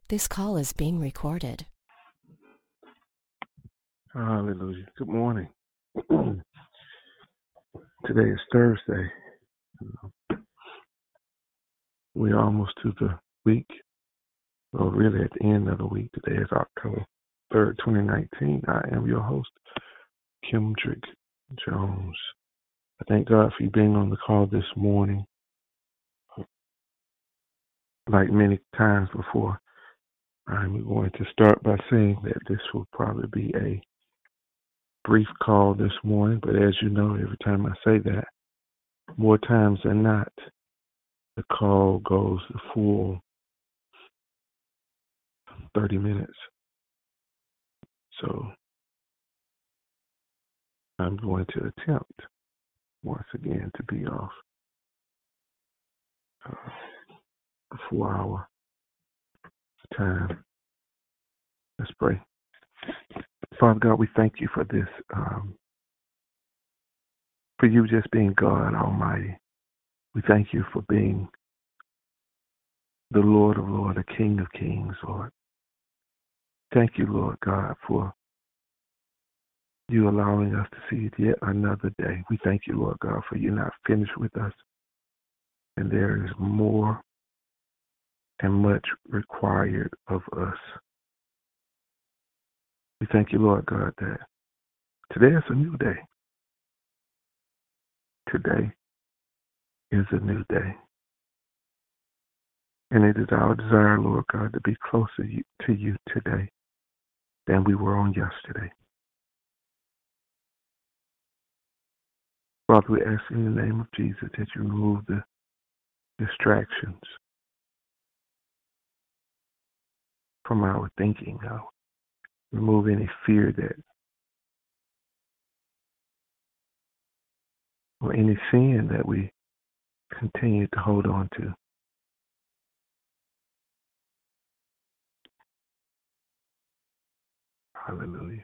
This call is being recorded. Hallelujah. Good morning. Today is Thursday. We're almost to the week. Well, really at the end of the week. Today is October 3rd, 2019. I am your host, Kendrick Jones. I thank God for you being on the call this morning. Like many times before, I'm going to start by saying that this will probably be a brief call this morning, but as you know, every time I say that, more times than not, the call goes the full 30 minutes. So I'm going to attempt once again to be off a 4-hour time. Let's pray. Father God, we thank you for this, for you just being God Almighty. We thank you for being the Lord of Lords, the King of Kings, Lord. Thank you, Lord God, for you allowing us to see it yet another day. We thank you, Lord God, for you not finished with us. And there is more and much required of us. We thank you, Lord God, that today is a new day. Today is a new day. And it is our desire, Lord God, to be closer to you today than we were on yesterday. Father, we ask in the name of Jesus that you remove the distractions from our thinking now. Remove any fear or any sin that we continue to hold on to. Hallelujah.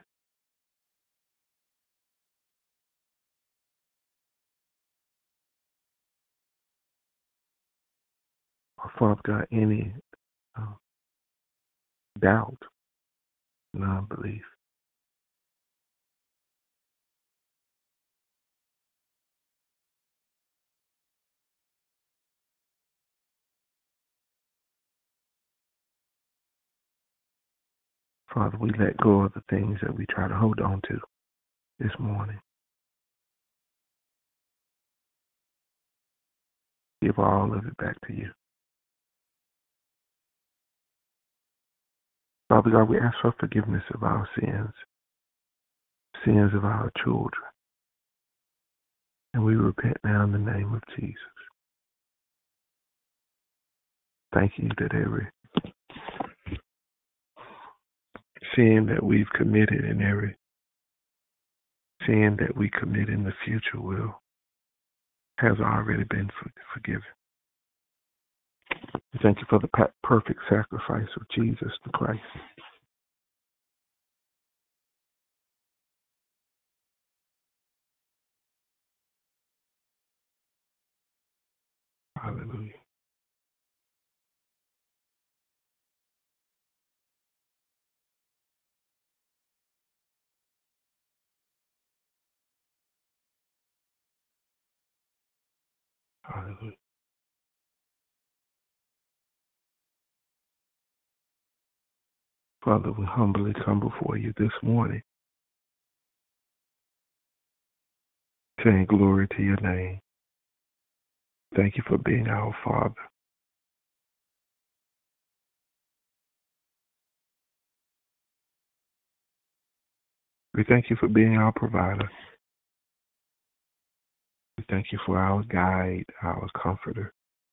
Or Father God, any doubt, non-belief. Father, we let go of the things that we try to hold on to this morning. Give all of it back to you. Father God, we ask for forgiveness of our sins of our children. And we repent now in the name of Jesus. Thank you that every sin that we've committed and every sin that we commit in the future has already been forgiven. We thank you for the perfect sacrifice of Jesus the Christ. Hallelujah. Hallelujah. Father, we humbly come before you this morning, saying glory to your name. Thank you for being our Father. We thank you for being our provider. We thank you for our guide, our comforter.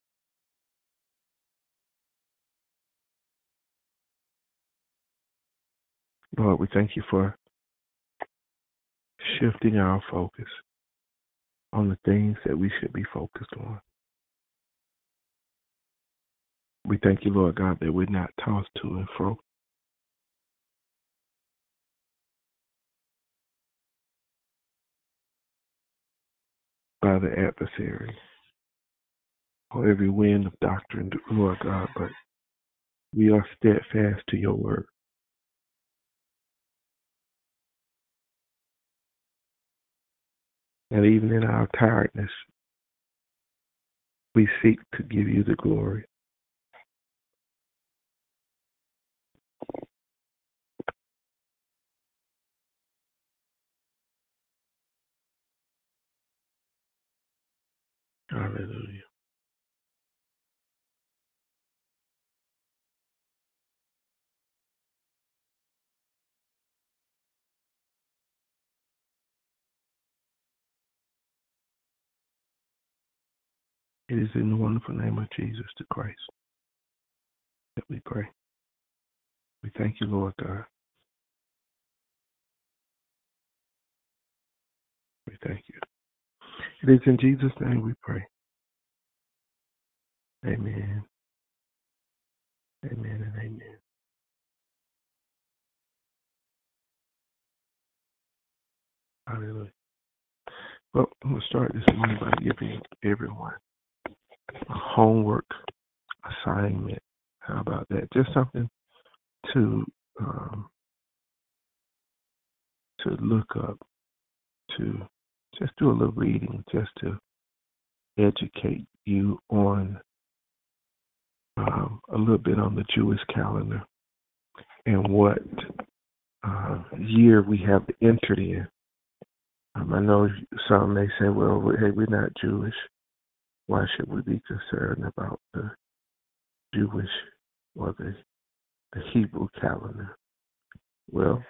Lord, we thank you for shifting our focus on the things that we should be focused on. We thank you, Lord God, that we're not tossed to and fro by the adversary or every wind of doctrine, Lord God, but We are steadfast to your word. And even in our tiredness, we seek to give you the glory. Hallelujah. It is in the wonderful name of Jesus the Christ that we pray. We thank you, Lord God. We thank you. It is in Jesus' name we pray. Amen. Amen and amen. Hallelujah. Well, I'm going to start this morning by giving everyone a homework assignment. How about that? Just something to look up, to just do a little reading, just to educate you on a little bit on the Jewish calendar and what year we have entered in. I know some may say, well, hey, we're not Jewish. Why should we be concerned about the Jewish or the Hebrew calendar? Well,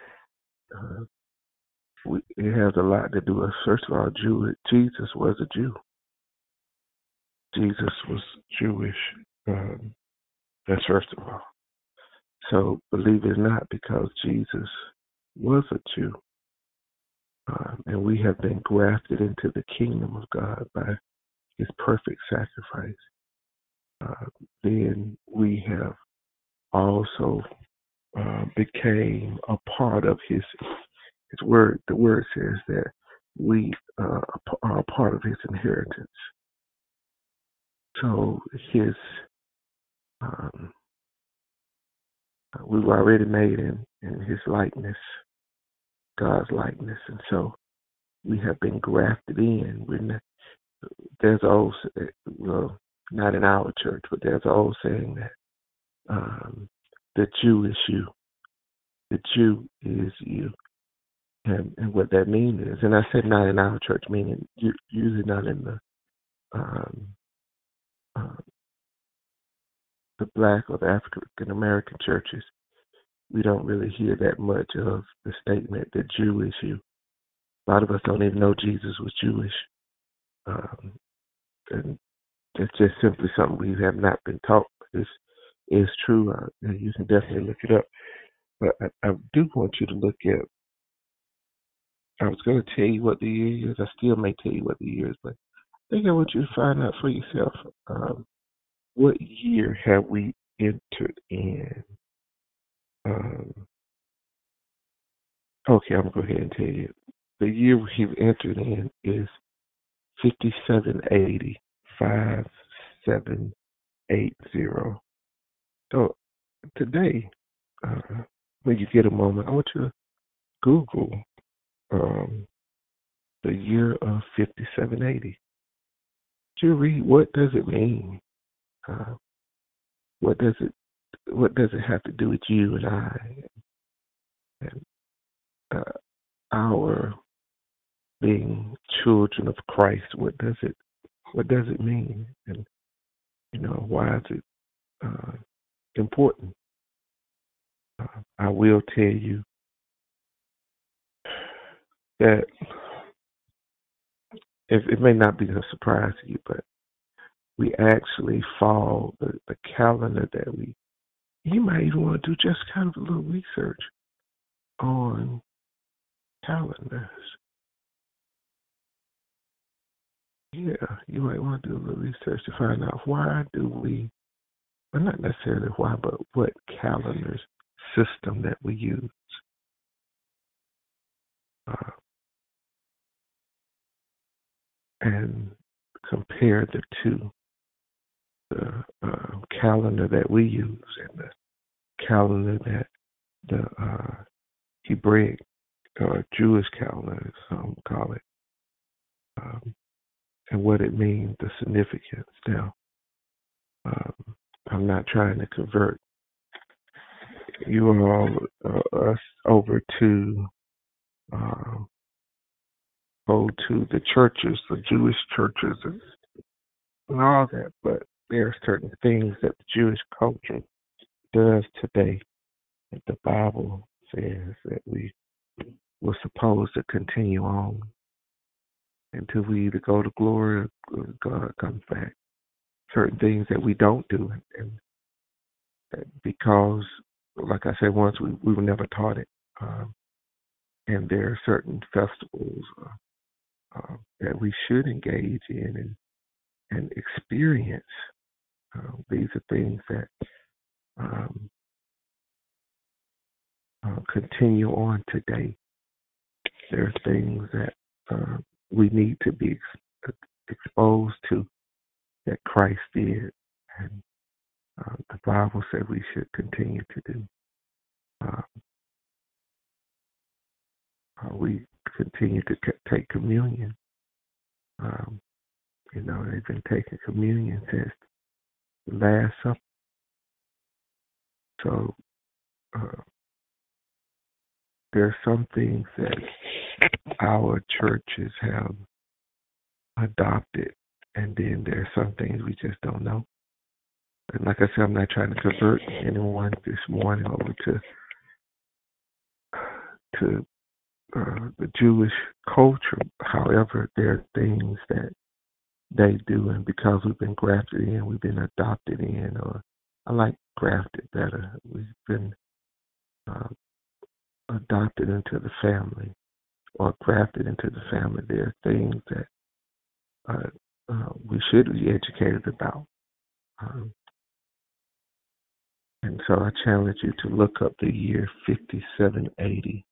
it has a lot to do with, first of all, Jesus was a Jew. Jesus was Jewish. That's first of all. So believe it or not, because Jesus was a Jew, and we have been grafted into the kingdom of God by his perfect sacrifice, then we have also became a part of his word. The word says that we are a part of his inheritance. So his we were already made in his likeness, God's likeness, and so we have been grafted in. There's old, well, not in our church, but there's an old saying that the Jew is you. The Jew is you. And what that means is, and I said not in our church, meaning usually not in the black or the African American churches. We don't really hear that much of the statement, the Jew is you. A lot of us don't even know Jesus was Jewish. And it's just simply something we have not been taught. It's true. And you can definitely look it up. But I do want you to look at, I was going to tell you what the year is. I still may tell you what the year is, but I think I want you to find out for yourself. What year have we entered in? Okay, I'm going to go ahead and tell you. The year we've entered in is 5780. 5780. So today, when you get a moment, I want you to Google the year of 5780. You read, what does it mean? What does it have to do with you and I and our being children of Christ? What does it mean? And why is it important? I will tell you that if it may not be a surprise to you, but we actually follow the calendar that you might even want to do just kind of a little research on calendars. Yeah, you might want to do a little research to find out why do we, well, not necessarily why, but what calendar system that we use. And compare the two, the calendar that we use and calendar that the Hebraic or Jewish calendar, as some call it, and what it means, the significance. Now, I'm not trying to convert you all us over to go to the churches, the Jewish churches, and all that, but there are certain things that the Jewish culture does today that the Bible says that we're supposed to continue on until we either go to glory or God comes back. Certain things that we don't do, and because, like I said once, we were never taught it. And there are certain festivals that we should engage in and experience. These are things that continue on today. There are things that we need to be exposed to that Christ did, and the Bible said we should continue to do. We continue to take communion. They've been taking communion since the Last Supper. So there are some things that our churches have adopted, and then there are some things we just don't know. And like I said, I'm not trying to convert anyone this morning over to the Jewish culture. However, there are things that they do, and because we've been grafted in, we've been adopted in, or I like grafted better. We've been adopted into the family or grafted into the family. There are things that we should be educated about. And so I challenge you to look up the year 5780.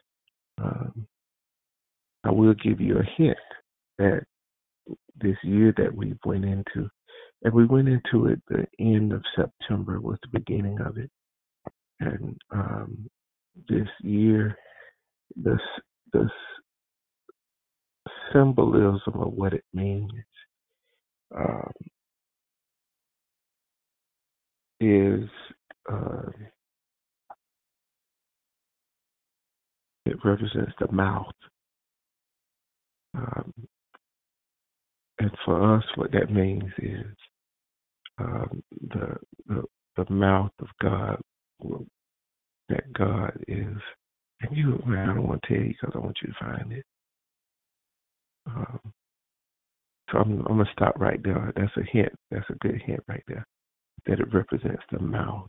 I will give you a hint that this year that we went into, and we went into it the end of September was the beginning of it. And this year, the symbolism of what it means is it represents the mouth. And for us, what that means is the mouth of God, that God is. And I don't want to tell you because I want you to find it. So I'm going to stop right there. That's a hint. That's a good hint right there, that it represents the mouth.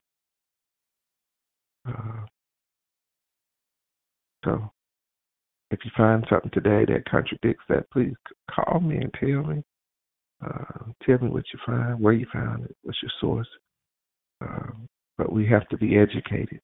So if you find something today that contradicts that, please call me and tell me. Tell me what you find, where you found it, what's your source. But we have to be educated.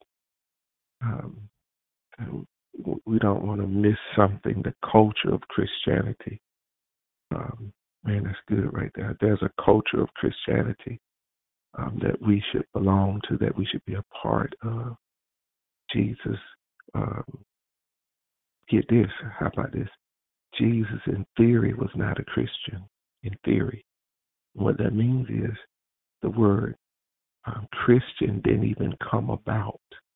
We don't want to miss something, the culture of Christianity. Man, that's good right there. There's a culture of Christianity that we should belong to, that we should be a part of. Jesus, get this, how about this? Jesus, in theory, was not a Christian, in theory. What that means is the word Christian didn't even come about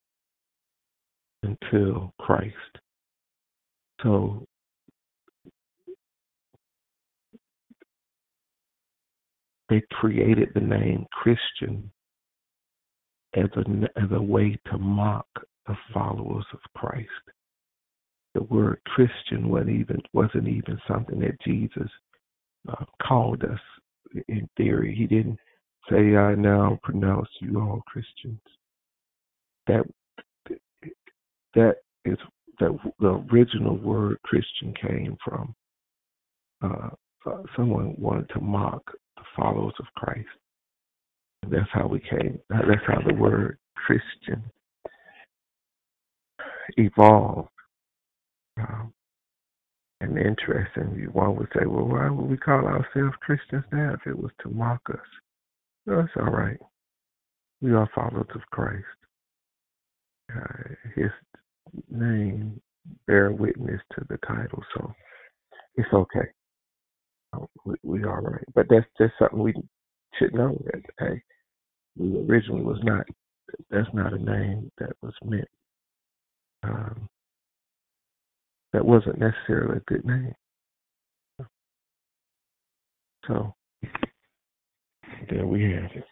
until Christ. So they created the name Christian as a way to mock the followers of Christ. The word Christian wasn't even something that Jesus called us in theory. He didn't say, "I now pronounce you all Christians." That is the original word Christian came from. Someone wanted to mock the followers of Christ. And that's how we came. That's how the word Christian evolved. And interesting, one would say, well, why would we call ourselves Christians now if it was to mock us? No, it's all right. We are followers of Christ. his name bear witness to the title, so it's okay. We all right. But that's just something we should know that, hey, we originally was not, that's not a name that was meant, that wasn't necessarily a good name. So there we have it.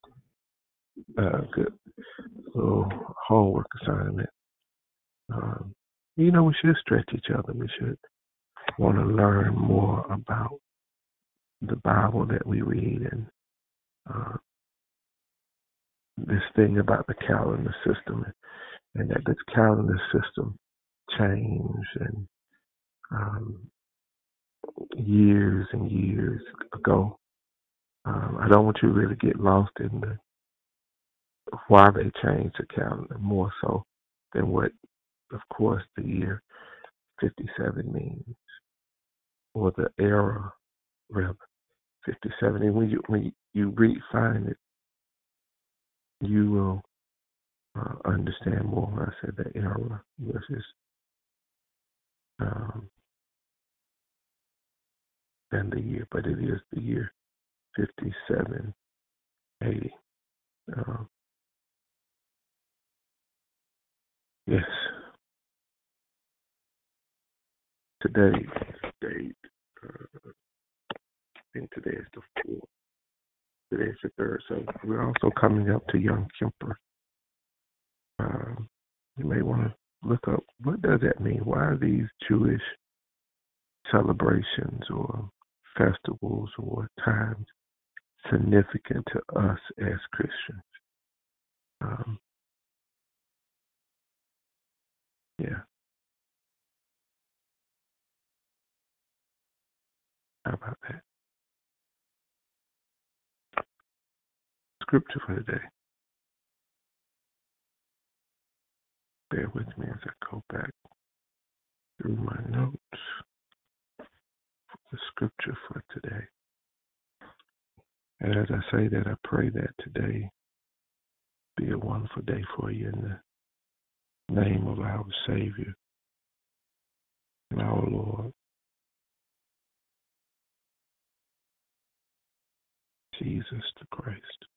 Good little homework assignment. We should stretch each other. We should want to learn more about the Bible that we read, and this thing about the calendar system, and that this calendar system changed, and years and years ago. I don't want you to really get lost in the why they changed the calendar more so than what, of course, the year 57 means, or the era, rather, 57. And when you find it, you will understand more when I said the era versus than the year, but it is the year 5780. Yes. Today's date, I think today is the 4th. Today's the 3rd. So we're also coming up to Yom Kippur. You may want to look up, what does that mean? Why are these Jewish celebrations or festivals or times significant to us as Christians? Yeah. How about that? Scripture for today. Bear with me as I go back through my notes. The scripture for today. And as I say that, I pray that today be a wonderful day for you in the name of our Savior and our Lord, Jesus the Christ.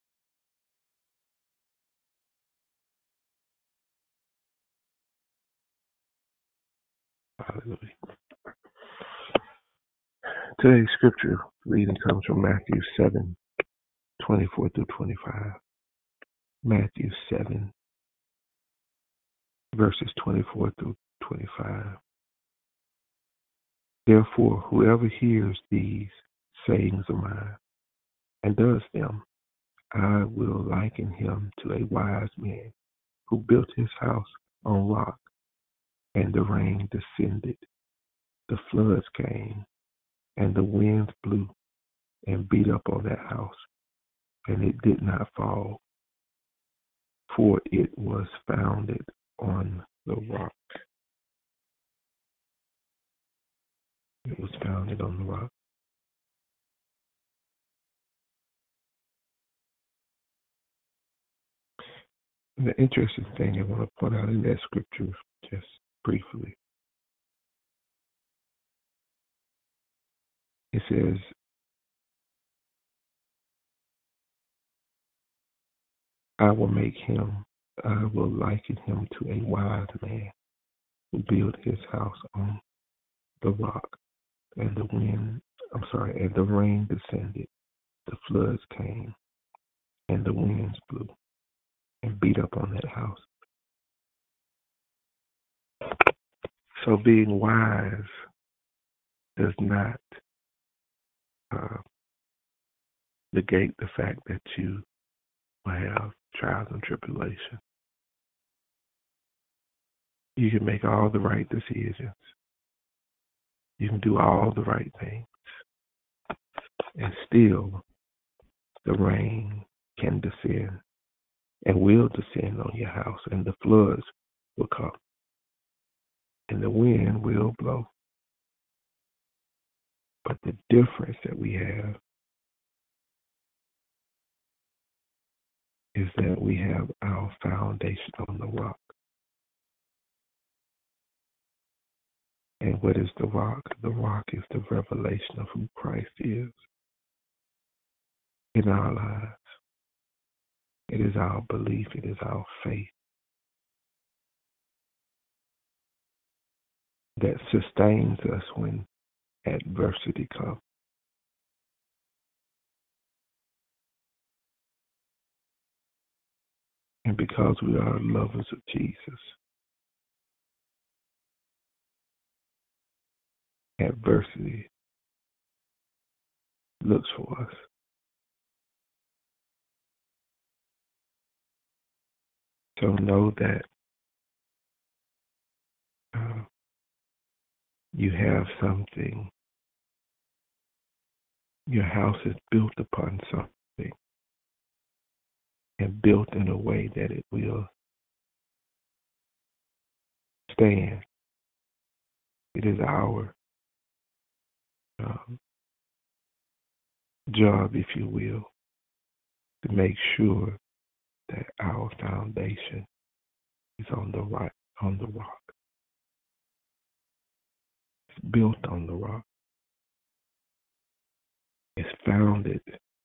Hallelujah. Today's scripture reading comes from Matthew 7:24 through 25. Matthew 7, verses 24 through 25. Therefore, whoever hears these sayings of mine and does them, I will liken him to a wise man who built his house on rock, and the rain descended, the floods came, and the winds blew and beat up on that house, and it did not fall, for it was founded on the rock. It was founded on the rock. And the interesting thing I want to point out in that scripture, just briefly, it says, I will liken him to a wise man who built his house on the rock, and the rain descended, the floods came, and the winds blew and beat up on that house. So being wise does not negate the fact that you will have trials and tribulation. You can make all the right decisions. You can do all the right things. And still, the rain can descend and will descend on your house, and the floods will come, and the wind will blow. But the difference that we have is that we have our foundation on the rock. And what is the rock? The rock is the revelation of who Christ is in our lives. It is our belief. It is our faith that sustains us when adversity comes. And because we are lovers of Jesus, adversity looks for us. So know that you have something. Your house is built upon something and built in a way that it will stand. It is our job, if you will, to make sure that our foundation is on the rock. It's built on the rock. It's founded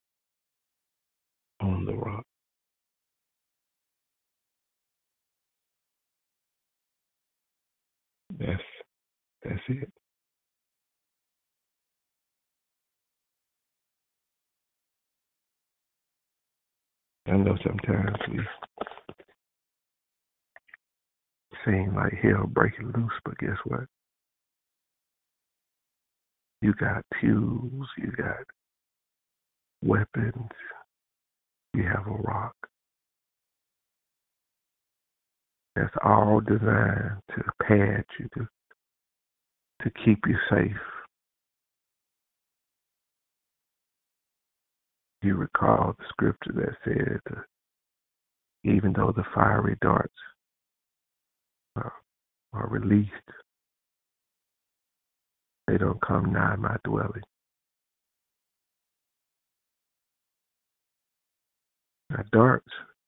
on the rock. That's it. I know sometimes we seem like hell breaking loose, but guess what? You got tools, you got weapons, you have a rock. That's all designed to pad you, to keep you safe. You recall the scripture that said, even though the fiery darts are released, they don't come nigh my dwelling. Now darts,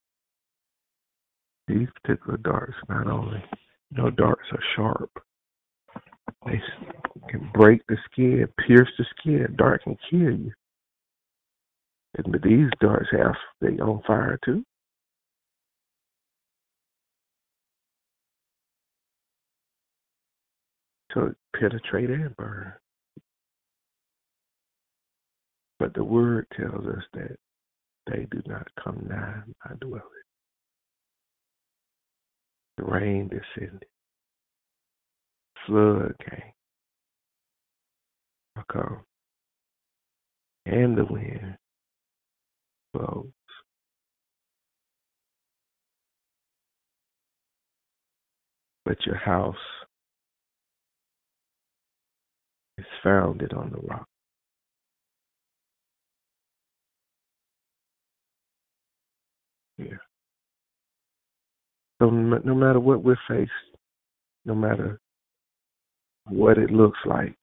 these particular darts, not only, darts are sharp. They can break the skin, pierce the skin. Dart can kill you. But these darts they on fire too. So it penetrate and burn. But the word tells us that they do not come nigh my dwelling. The rain descended. Flood came. I come. And the wind blows. But your house is founded on the rock. Yeah. So no matter what we're faced, no matter what it looks like,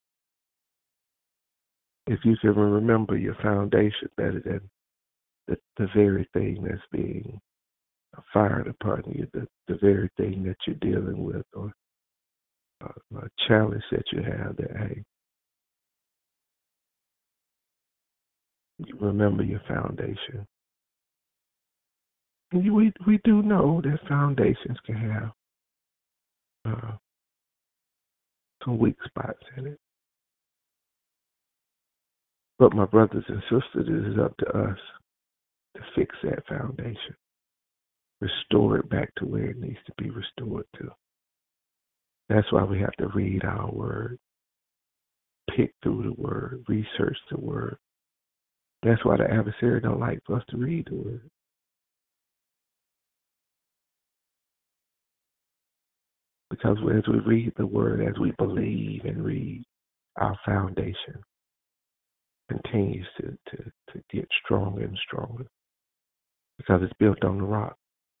if you can remember your foundation better than the very thing that's being fired upon you, the very thing that you're dealing with, or a challenge that you have, that, hey, you remember your foundation. And we do know that foundations can have some weak spots in it. But my brothers and sisters, it is up to us to fix that foundation. Restore it back to where it needs to be restored to. That's why we have to read our word, pick through the word, research the word. That's why the adversary don't like for us to read the word. Because as we read the word, as we believe and read, our foundation continues to get stronger and stronger. Because it's built on the rock.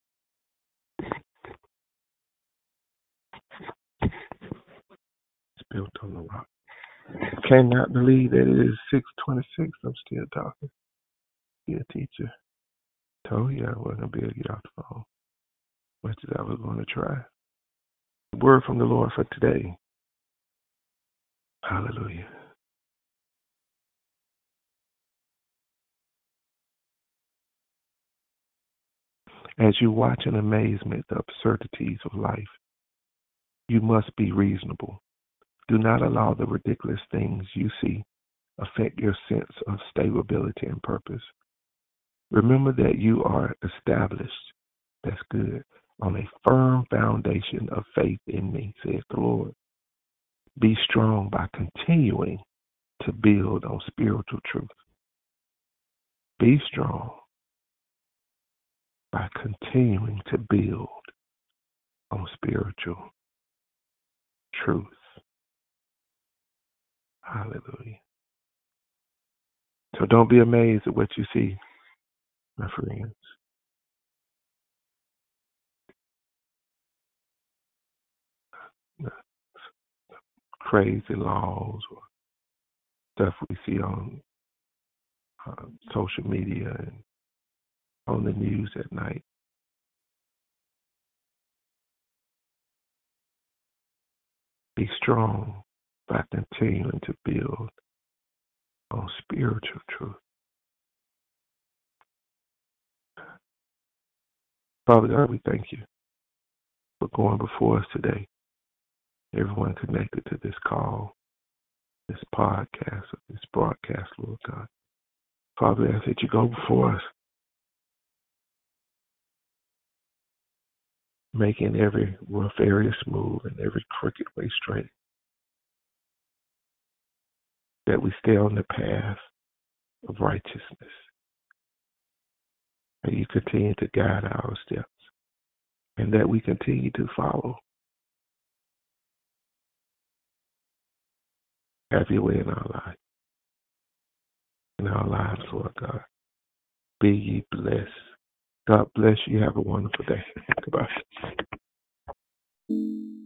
It's built on the rock. I cannot believe that it is 6:26. I'm still talking. Yeah, teacher. Told you I wasn't going to be able to get off the phone. Much as I was going to try. The word from the Lord for today Hallelujah. As you watch in amazement the absurdities of life, you must be reasonable. Do not allow the ridiculous things you see affect your sense of stability and purpose. Remember that you are established, that's good, on a firm foundation of faith in me, says the Lord. Be strong by continuing to build on spiritual truth. Be strong by continuing to build on spiritual truth. Hallelujah. So don't be amazed at what you see, my friends. The crazy laws or stuff we see on social media and on the news at night. Be strong by continuing to build on spiritual truth. Father God, we thank you for going before us today. Everyone connected to this call, this podcast, this broadcast, Lord God. Father, I ask that you go before us, making every rough area smooth and every crooked way straight. That we stay on the path of righteousness. That you continue to guide our steps. And that we continue to follow. Have your way in our life. In our lives, Lord God. Be ye blessed. God bless you. Have a wonderful day. Goodbye.